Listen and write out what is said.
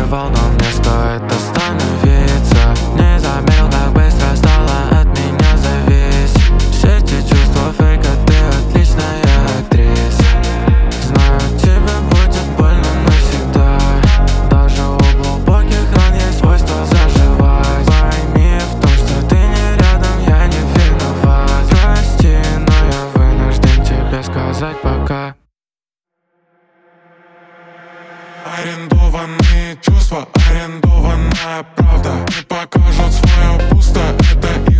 убивал, но мне стоит остановиться. Не заметил, как быстро стало от меня зависеть. Все эти чувства фейка, ты отличная актриса. Знаю, тебе будет больно навсегда. Даже у глубоких ран есть свойство заживать. Пойми в том, что ты не рядом, я не виноват. Прости, но я вынужден тебе сказать пока. Арендованные чувства, арендованная правда. Не покажут свое пусто, это